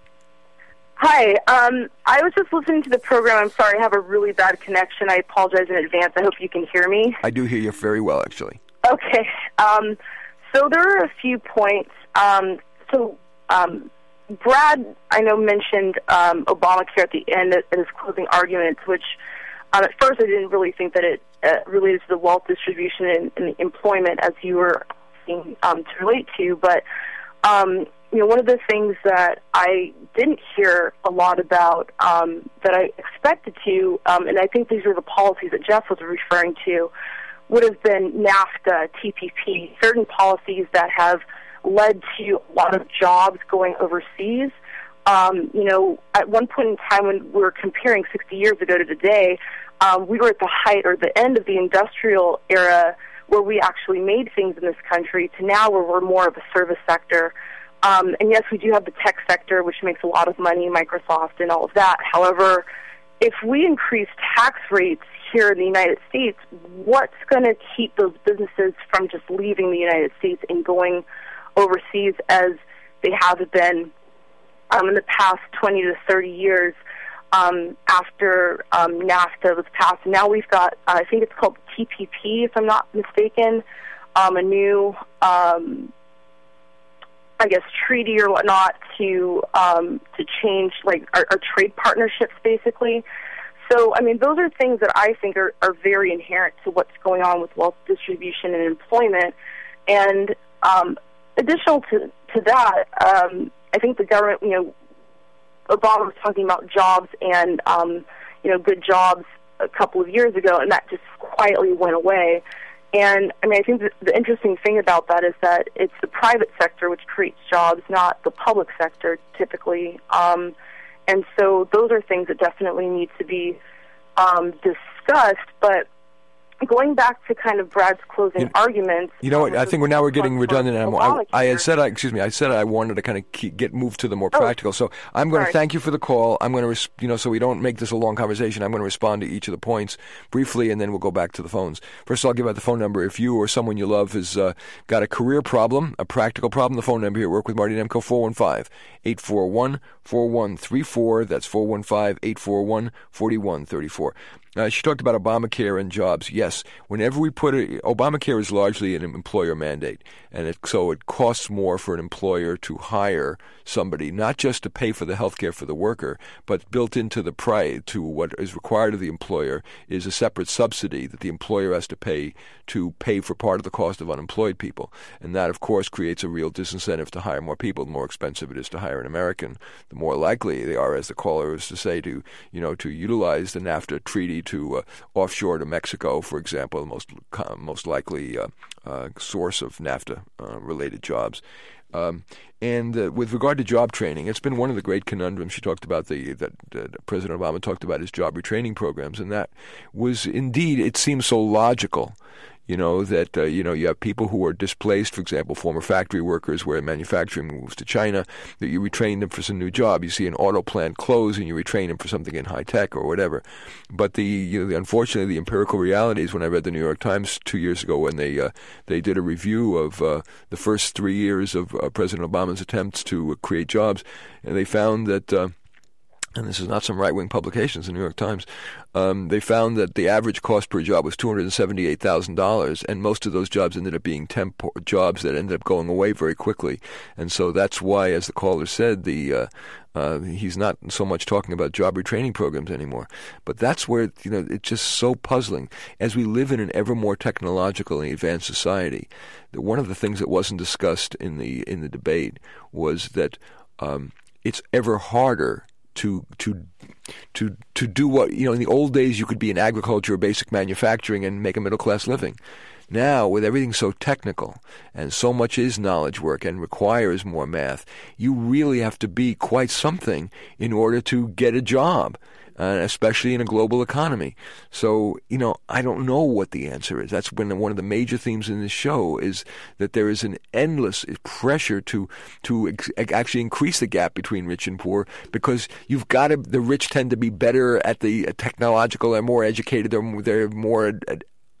Hi. Um, I was just listening to the program. I'm sorry, I have a really bad connection. I apologize in advance. I hope you can hear me. I do hear you very well, actually. Okay. Um, so there are a few points. Um, so um, Brad, I know, mentioned um, Obamacare at the end in his closing arguments, which um, at first I didn't really think that it uh, related to the wealth distribution and, and the employment as you were asking um, to relate to. But, um, you know, one of the things that I didn't hear a lot about um, that I expected to, um, and I think these are the policies that Jeff was referring to, would have been NAFTA, T P P, certain policies that have led to a lot of jobs going overseas. Um, you know, at one point in time when we were comparing sixty years ago to today, um, we were at the height or the end of the industrial era where we actually made things in this country to now where we're more of a service sector. Um, and yes, we do have the tech sector, which makes a lot of money, Microsoft and all of that. However, if we increase tax rates here in the United States, what's going to keep those businesses from just leaving the United States and going overseas as they have been um, in the past twenty to thirty years um, after um, NAFTA was passed? And now we've got, uh, I think it's called T P P, if I'm not mistaken, um, a new, um, I guess, treaty or whatnot to um, to change like our, our trade partnerships, basically. So, I mean, those are things that I think are, are very inherent to what's going on with wealth distribution and employment. And um, additional to, to that, um, I think the government, you know, Obama was talking about jobs and, um, you know, good jobs a couple of years ago, and that just quietly went away. And, I mean, I think the, the interesting thing about that is that it's the private sector which creates jobs, not the public sector, typically. Um, and so those are things that definitely need to be um, discussed. But going back to kind of Brad's closing you, arguments, you know what? um, I think we're now we're getting redundant. And I, I had said, I, excuse me, I said I wanted to kind of keep, get moved to the more oh, practical. So I'm going sorry. to thank you for the call. I'm going to, res- you know, so we don't make this a long conversation. I'm going to respond to each of the points briefly, and then we'll go back to the phones. First, I'll give out the phone number. If you or someone you love has uh, got a career problem, a practical problem, the phone number here at Work with Marty Nemko, four one five, eight four one, four one three four. That's four one five, eight four one, four one three four. Uh, she talked about Obamacare and jobs. Yes, whenever we put it, Obamacare is largely an employer mandate, and it, so it costs more for an employer to hire somebody, not just to pay for the health care for the worker, but built into the price to what is required of the employer is a separate subsidy that the employer has to pay to pay for part of the cost of unemployed people. And that, of course, creates a real disincentive to hire more people. The more expensive it is to hire an American, the more likely they are, as the caller was to say, to, you know, to utilize the NAFTA treaty to uh, offshore to Mexico, for example, the most uh, most likely uh, uh, source of NAFTA-related uh, jobs. Um, and uh, with regard to job training, it's been one of the great conundrums. She talked about the that uh, President Obama talked about his job retraining programs, and that was indeed, it seems so logical. You know, that, uh, you know, you have people who are displaced, for example, former factory workers where manufacturing moves to China, that you retrain them for some new job. You see an auto plant close and you retrain them for something in high tech or whatever. But the, you know, the, unfortunately, the empirical reality is when I read the New York Times two years ago when they uh, they did a review of uh, the first three years of uh, President Obama's attempts to uh, create jobs, and they found that uh, and this is not some right-wing publications, the New York Times, um, they found that the average cost per job was two hundred seventy-eight thousand dollars, and most of those jobs ended up being temp jobs that ended up going away very quickly. And so that's why, as the caller said, the uh, uh, he's not so much talking about job retraining programs anymore. But that's where, you know, it's just so puzzling. As we live in an ever more technologically advanced society, that one of the things that wasn't discussed in the in the debate was that um, it's ever harder to to to to do what, you know, in the old days you could be in agriculture or basic manufacturing and make a middle class living. Now, with everything so technical and so much is knowledge work and requires more math, you really have to be quite something in order to get a job, uh, especially in a global economy. So, you know, I don't know what the answer is. That's when one of the major themes in this show is that there is an endless pressure to to ex- actually increase the gap between rich and poor, because you've got to, the rich tend to be better at the technological, they're more educated, they're, they're more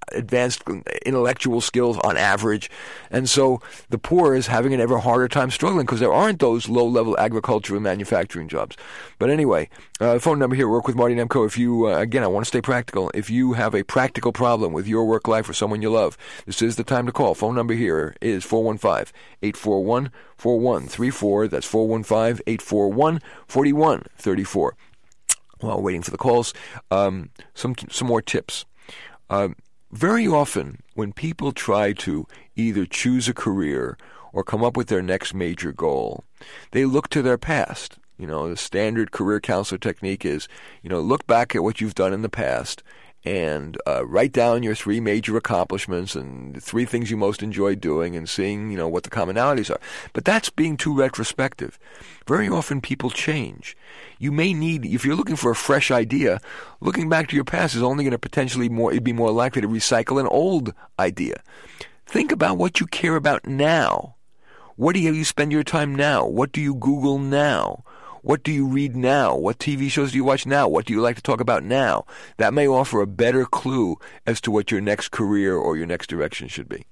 advanced intellectual skills on average. And so the poor is having an ever harder time struggling because there aren't those low-level agriculture and manufacturing jobs. But anyway, uh, phone number here, Work with Marty Nemko. If you, uh, again, I want to stay practical. If you have a practical problem with your work life or someone you love, this is the time to call. Phone number here is four one five, eight four one, four one three four. That's four one five, eight four one, four one three four. While waiting for the calls, um, some some more tips. Um, very often, when people try to either choose a career or come up with their next major goal, they look to their past. You know, the standard career counselor technique is, you know, look back at what you've done in the past and uh, write down your three major accomplishments and the three things you most enjoy doing and seeing, you know, what the commonalities are. But that's being too retrospective. Very often people change. You may need, if you're looking for a fresh idea, looking back to your past is only going to potentially more, it'd be more likely to recycle an old idea. Think about what you care about now. What do you, you spend your time now? What do you Google now? What do you read now? What T V shows do you watch now? What do you like to talk about now? That may offer a better clue as to what your next career or your next direction should be.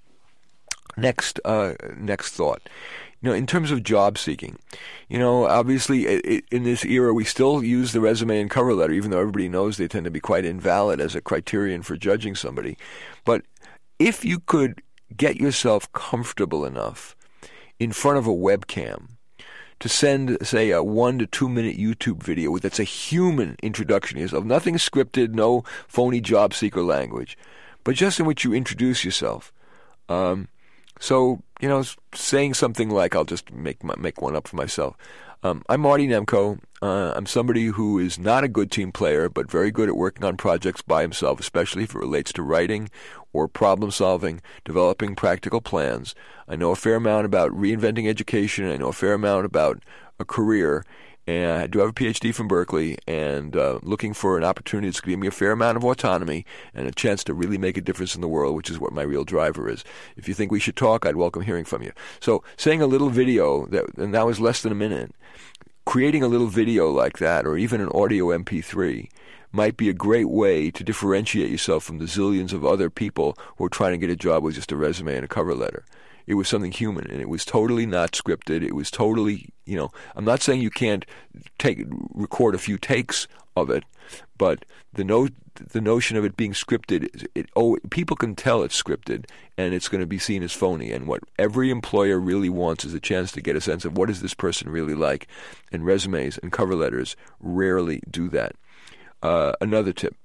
Next, uh, next thought. You know, in terms of job seeking, you know, obviously it, it, in this era we still use the resume and cover letter, even though everybody knows they tend to be quite invalid as a criterion for judging somebody. But if you could get yourself comfortable enough in front of a webcam to send, say, a one to two minute YouTube video that's a human introduction to yourself, nothing scripted, no phony job seeker language, but just in which you introduce yourself. Um, so, you know, saying something like, I'll just make my, make one up for myself. Um, I'm Marty Nemko. Uh, I'm somebody who is not a good team player, but very good at working on projects by himself, especially if it relates to writing or problem solving, developing practical plans. I know a fair amount about reinventing education. I know a fair amount about a career. And I do have a P H D from Berkeley, and uh, looking for an opportunity that's going to give me a fair amount of autonomy and a chance to really make a difference in the world, which is what my real driver is. If you think we should talk, I'd welcome hearing from you. So saying a little video, that, and that was less than a minute, creating a little video like that, or even an audio M P three, might be a great way to differentiate yourself from the zillions of other people who are trying to get a job with just a resume and a cover letter. It was something human, and it was totally not scripted. It was totally, you know, I'm not saying you can't take record a few takes of it, but the no, the notion of it being scripted, it, oh, people can tell it's scripted, and it's going to be seen as phony. And what every employer really wants is a chance to get a sense of what is this person really like, and resumes and cover letters rarely do that. Uh, another tip.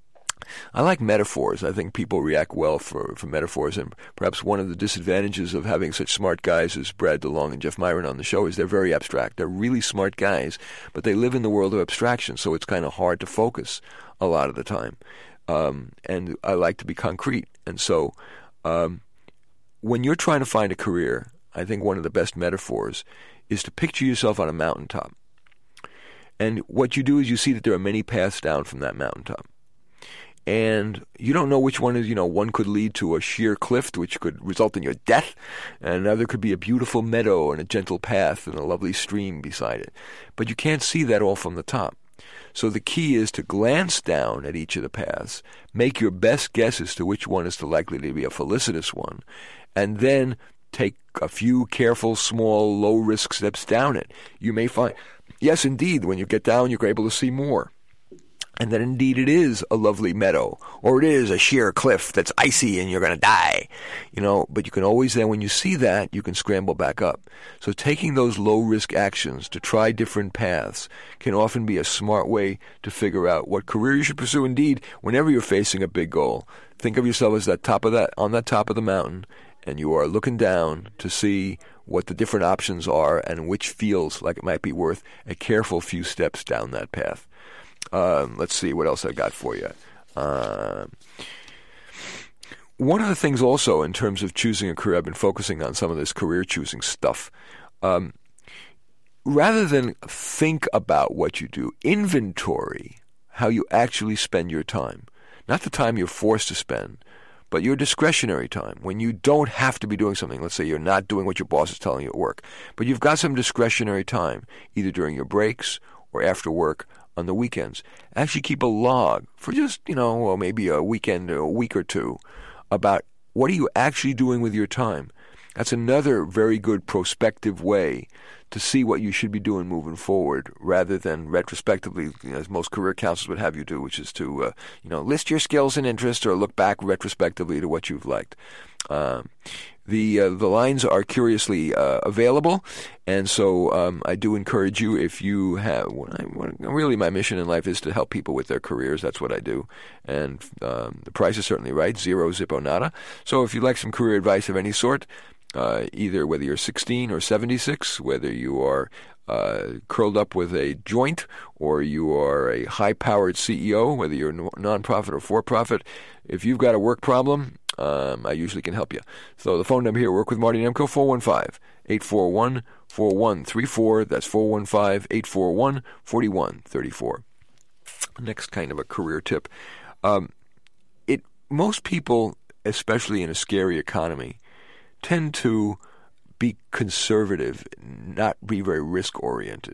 I like metaphors. I think people react well for, for metaphors, and perhaps one of the disadvantages of having such smart guys as Brad DeLong and Jeff Myron on the show is they're very abstract. They're really smart guys, but they live in the world of abstraction, so it's kind of hard to focus a lot of the time. Um, and I like to be concrete. And so um, when you're trying to find a career, I think one of the best metaphors is to picture yourself on a mountaintop. And what you do is you see that there are many paths down from that mountaintop. And you don't know which one is, you know, one could lead to a sheer cliff, which could result in your death, and another could be a beautiful meadow and a gentle path and a lovely stream beside it. But you can't see that all from the top. So the key is to glance down at each of the paths, make your best guess as to which one is the likely to be a felicitous one, and then take a few careful, small, low-risk steps down it. You may find, yes, indeed, when you get down, you're able to see more. And that indeed it is a lovely meadow, or it is a sheer cliff that's icy and you're going to die, you know, but you can always then, when you see that, you can scramble back up. So taking those low-risk actions to try different paths can often be a smart way to figure out what career you should pursue. Indeed, whenever you're facing a big goal, think of yourself as that top of that, on that top of the mountain, and you are looking down to see what the different options are and which feels like it might be worth a careful few steps down that path. Um, let's see what else I got for you. Uh, one of the things also in terms of choosing a career, I've been focusing on some of this career choosing stuff. Um, rather than think about what you do, inventory how you actually spend your time. Not the time you're forced to spend, but your discretionary time, when you don't have to be doing something. Let's say you're not doing what your boss is telling you at work, but you've got some discretionary time, either during your breaks or after work, on the weekends. Actually keep a log for just, you know, well, maybe a weekend, a week or two, about what are you actually doing with your time. That's another very good prospective way to see what you should be doing moving forward, rather than retrospectively, you know, as most career counselors would have you do, which is to, uh, you know, list your skills and interests or look back retrospectively to what you've liked. Um, the uh, the lines are curiously uh, available, and so um, I do encourage you, if you have, what I, what, really my mission in life is to help people with their careers. That's what I do, and um, the price is certainly right, zero zippo nada. So if you'd like some career advice of any sort, Uh, either whether you're sixteen or seventy-six, whether you are uh, curled up with a joint or you are a high-powered C E O, whether you're a non-profit or for-profit, if you've got a work problem, um, I usually can help you. So the phone number here, Work with Marty Nemko, four one five, eight four one, four one three four. That's four one five, eight four one, four one three four. Next kind of a career tip. Um, it most people, especially in a scary economy, tend to be conservative, not be very risk-oriented.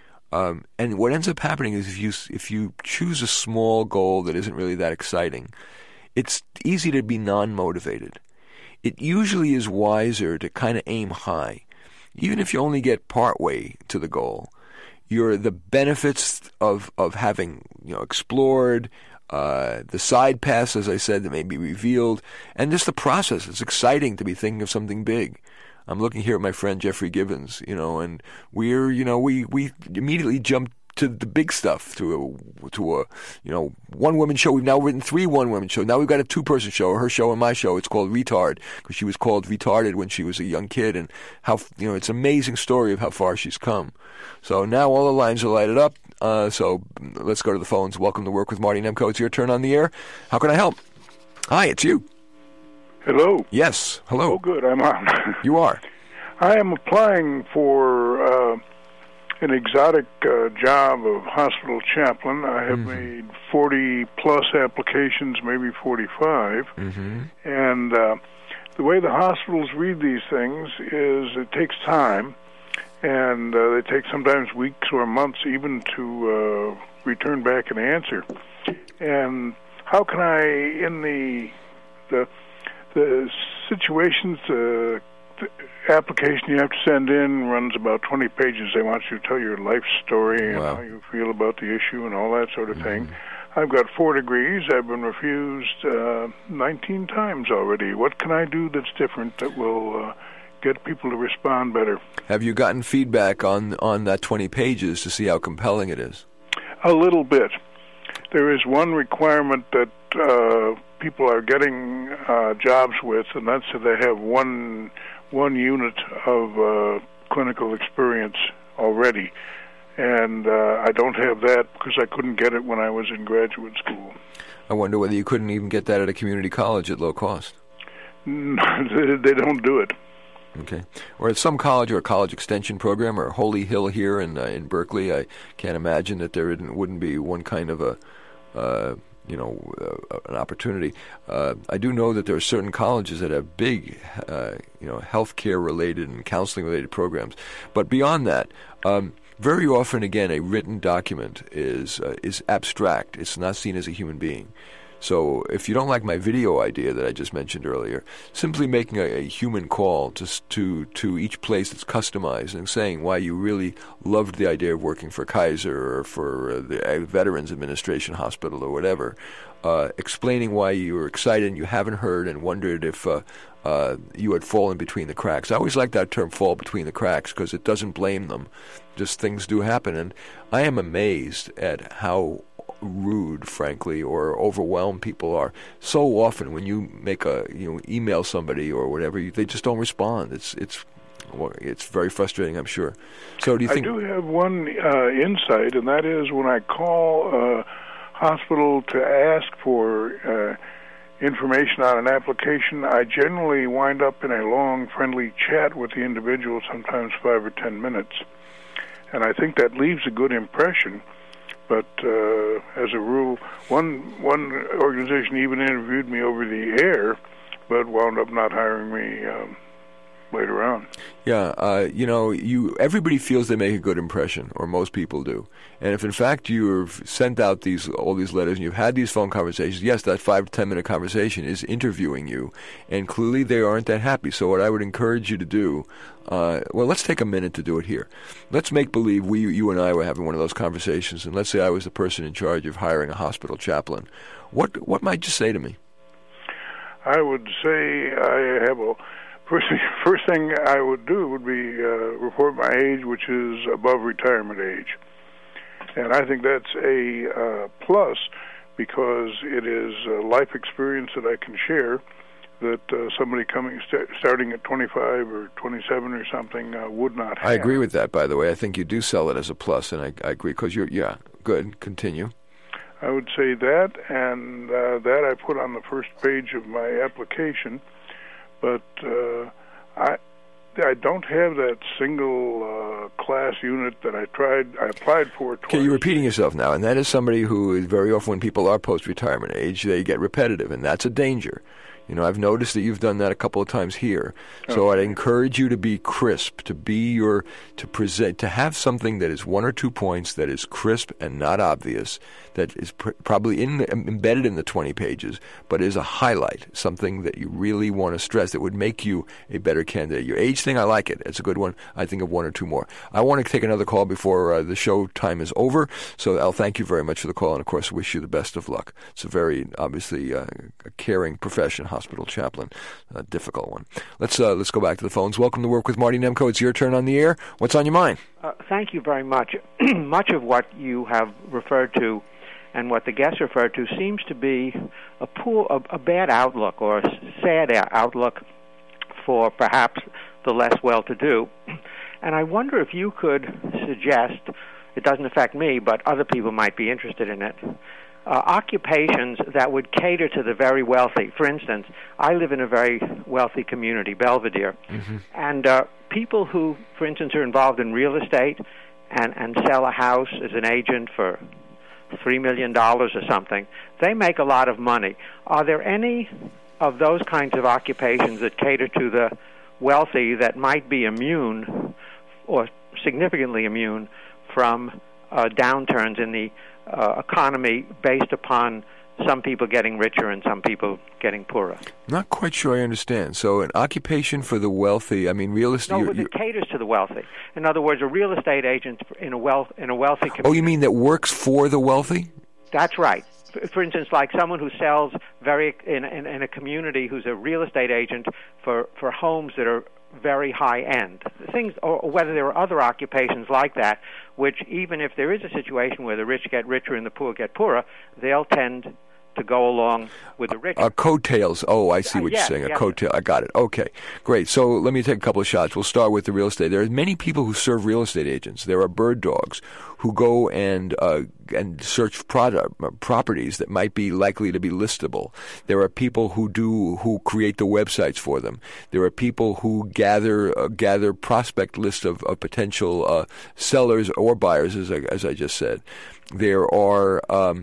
Um, and what ends up happening is if you if you choose a small goal that isn't really that exciting, it's easy to be non-motivated. It usually is wiser to kind of aim high. Even if you only get partway to the goal, you're the benefits of, of having, you know, explored, Uh, the side paths, as I said, that may be revealed, and just the process. It's exciting to be thinking of something big. I'm looking here at my friend Jeffrey Gibbons, you know, and we're, you know, we, we immediately jumped to the big stuff, to a, to a, you know, one-woman show. We've now written three one-woman shows. Now we've got a two-person show, her show and my show. It's called Retard, because she was called retarded when she was a young kid, and how, you know, it's an amazing story of how far she's come. So now all the lines are lighted up. Uh, so let's go to the phones. Welcome to Work with Marty Nemko. It's your turn on the air. How can I help? Hi, it's you. Hello. Yes, hello. Oh, good, I'm on. You are. I am applying for uh, an exotic uh, job of hospital chaplain. I have mm-hmm. made forty-plus applications, maybe forty-five. Mm-hmm. And uh, the way the hospitals read these things is it takes time. And uh, they take sometimes weeks or months even to uh, return back an answer. And how can I, in the the the situations, uh, the application you have to send in runs about twenty pages. They want you to tell your life story and wow. how you feel about the issue and all that sort of mm-hmm. thing. I've got four degrees. I've been refused uh, nineteen times already. What can I do that's different that will Uh, get people to respond better? Have you gotten feedback on on that twenty pages to see how compelling it is? A little bit. There is one requirement that uh, people are getting uh, jobs with, and that's that they have one one unit of uh, clinical experience already. And uh, I don't have that because I couldn't get it when I was in graduate school. I wonder whether you couldn't even get that at a community college at low cost. They don't do it. Okay. Or at some college or a college extension program, or Holy Hill here in uh, in Berkeley, I can't imagine that there wouldn't be one kind of a, uh, you know, uh, an opportunity. Uh, I do know that there are certain colleges that have big, uh, you know, healthcare-related and counseling-related programs. But beyond that, um, very often, again, a written document is uh, is abstract. It's not seen as a human being. So if you don't like my video idea that I just mentioned earlier, simply making a, a human call to, to to each place that's customized and saying why you really loved the idea of working for Kaiser or for uh, the Veterans Administration Hospital or whatever, uh, explaining why you were excited and you haven't heard and wondered if uh, uh, you had fallen between the cracks. I always like that term, fall between the cracks, because it doesn't blame them. Just things do happen. And I am amazed at how rude, frankly, or overwhelmed people are. So often when you make a, you know, email somebody or whatever, you, they just don't respond. It's it's well, it's very frustrating, I'm sure. So do you think... I do have one uh, insight, and that is when I call a hospital to ask for uh, information on an application, I generally wind up in a long, friendly chat with the individual, sometimes five or ten minutes. And I think that leaves a good impression. But uh, as a rule, one one organization even interviewed me over the air, but wound up not hiring me um, later on. Yeah, uh, you know, you everybody feels they make a good impression, or most people do. And if in fact you've sent out these all these letters and you've had these phone conversations, yes, that five to ten minute conversation is interviewing you, and clearly they aren't that happy. So what I would encourage you to do, uh, well, let's take a minute to do it here. Let's make believe we, you and I were having one of those conversations, and let's say I was the person in charge of hiring a hospital chaplain. What what might you say to me? I would say I have a first. First thing I would do would be uh, report my age, which is above retirement age, and I think that's a uh, plus because it is a life experience that I can share that uh, somebody coming st- starting at twenty-five or twenty-seven or something uh, would not have. I agree with that, by the way. I think you do sell it as a plus, and I, I agree because you're yeah good. Continue. I would say that, and uh, that I put on the first page of my application, but uh, I I don't have that single uh, class unit that I tried. I applied for twice. Okay, you're repeating yourself now, and that is somebody who is very often when people are post-retirement age, they get repetitive, and that's a danger. You know, I've noticed that you've done that a couple of times here. So Okay. I'd encourage you to be crisp, to be your, to present, to have something that is one or two points that is crisp and not obvious, that is pr- probably in the, embedded in the twenty pages, but is a highlight, something that you really want to stress that would make you a better candidate. Your age thing, I like it. It's a good one. I think of one or two more. I want to take another call before uh, the show time is over. So I'll thank you very much for the call, and of course, wish you the best of luck. It's a very, obviously, uh, a caring profession, hospital chaplain, a difficult one. Let's uh, let's go back to the phones. Welcome to Work with Marty Nemko. It's your turn on the air. What's on your mind? Uh, thank you very much. Much of what you have referred to and what the guests referred to seems to be a poor, a, a bad outlook or a sad outlook for perhaps the less well-to-do. And I wonder if you could suggest, it doesn't affect me, but other people might be interested in it, Uh, occupations that would cater to the very wealthy. For instance, I live in a very wealthy community, Belvedere, mm-hmm. and uh, people who, for instance, are involved in real estate and, and sell a house as an agent for three million dollars or something, they make a lot of money. Are there any of those kinds of occupations that cater to the wealthy that might be immune or significantly immune from uh, downturns in the Uh, economy based upon some people getting richer and some people getting poorer? Not quite sure I understand. So an occupation for the wealthy, I mean real estate... No, but it caters to the wealthy. In other words, a real estate agent in a wealth in a wealthy community... Oh, you mean that works for the wealthy? That's right. For, for instance, like someone who sells very in, in, in a community who's a real estate agent for, for homes that are very high end things, or whether there are other occupations like that, which even if there is a situation where the rich get richer and the poor get poorer, they'll tend to go along with the rich. Uh, coattails. Oh, I see what uh, yes, you're saying. A yes. coattail. I got it. Okay, great. So let me take a couple of shots. We'll start with the real estate. There are many people who serve real estate agents. There are bird dogs who go and uh, and search product, uh, properties that might be likely to be listable. There are people who do who create the websites for them. There are people who gather uh, gather prospect lists of, of potential uh, sellers or buyers, as I, as I just said. There are. Um,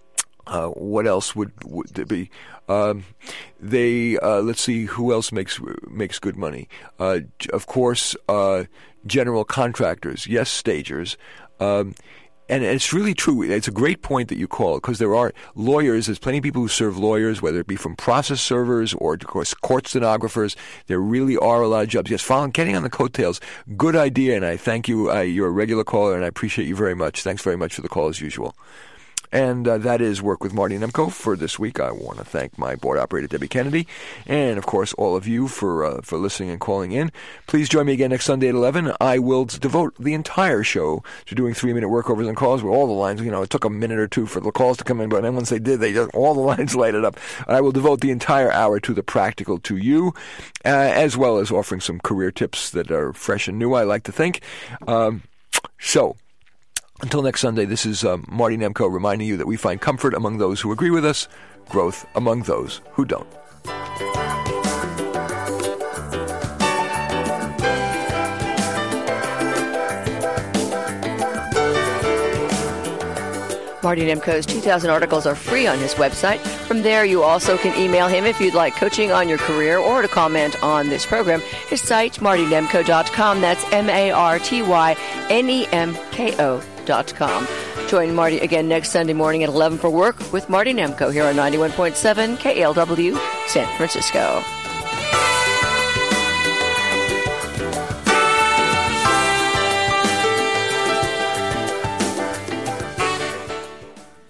Uh, what else would, would there be? Um, they uh, let's see who else makes makes good money. Uh, of course, uh, general contractors, yes, stagers, um, and it's really true. It's a great point that you call, because there are lawyers. There's plenty of people who serve lawyers, whether it be from process servers or, of course, court stenographers. There really are a lot of jobs. Yes, following, getting on the coattails, good idea, and I thank you. Uh, you're a regular caller, and I appreciate you very much. Thanks very much for the call as usual. And uh, that is Work with Marty Nemko for this week. I want to thank my board operator, Debbie Kennedy, and, of course, all of you for uh, for listening and calling in. Please join me again next Sunday at eleven. I will devote the entire show to doing three-minute workovers and calls where all the lines, you know, it took a minute or two for the calls to come in, but then once they did, they just, all the lines lighted up. I will devote the entire hour to the practical to you, uh, as well as offering some career tips that are fresh and new, I like to think. Um, so... Until next Sunday, this is uh, Marty Nemko reminding you that we find comfort among those who agree with us, growth among those who don't. Marty Nemko's two thousand articles are free on his website. From there, you also can email him if you'd like coaching on your career or to comment on this program. His site, marty nemko dot com. That's M A R T Y N E M K O dot com. Join Marty again next Sunday morning at eleven for Work with Marty Nemko here on ninety-one point seven K L W San Francisco.